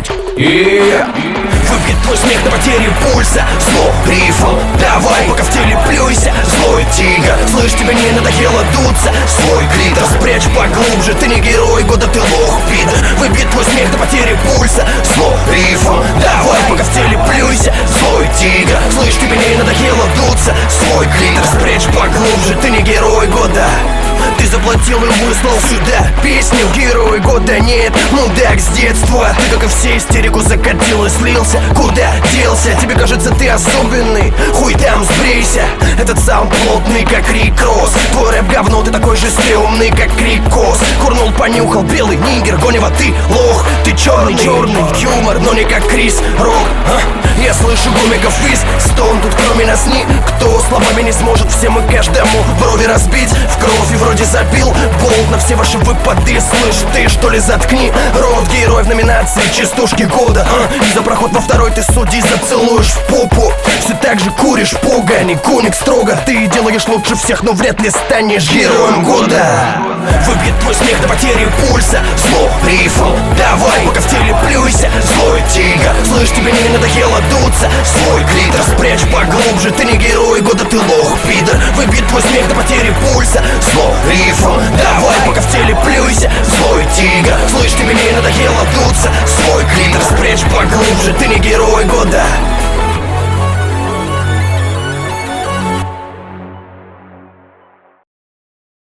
Выбьет твой смех до потери пульса. Зло рифом, давай, пока в теле плюйся. Злой тигр, слышь, тебе не надоело дуться. Свой клитор спрячь поглубже. Ты не герой года, ты лох, пидор. Выбьет твой смех до потери пульса. Зло рифом, давай, пока в теле плюйся. Злой тигр, слышь, тебе не надоело дуться. Свой клитор спрячь поглубже. Ты не герой года. Ты заплатил и выслал сюда песню герой года нет, мудак с детства. Ты, как и все, истерику закатил и слился. Куда делся? Тебе кажется, ты особенный? Хуй там, сбрейся. Этот саунд плотный, как Рик-Кросс. Твой рэп говно, ты такой же стрёмный, как Крик-Кос. Курнул, понюхал, белый нигер, Гонева, ты лох. Ты черный юмор, но не как Крис Рок. Я слышу гомиков из стон. Тут кроме нас никто словами не сможет всем и каждому брови разбить в кровь. И вроде забил болт на все ваши выпады. Слышь, ты что ли заткни рот. Герой в номинации частушки года. И за проход во второй ты судьи зацелуешь в попу. Все так же куришь пуга, не куник строго. Ты делаешь лучше всех, но вряд ли станешь героем года. Выбьет твой смех до потери пульса. Зло рифом, давай, пока в теле плюйся. Злой тигр, слышь, тебе не надоело дуться. Свой клитор спрячь поглубже. Ты не герой года, ты лох, пидор. Выбьет твой смех до потери пульса. Зло рифом, давай, пока в теле плюйся. Злой тигр, слышь, тебе не надоело дуться. Свой клитор спрячь поглубже. Ты не герой года.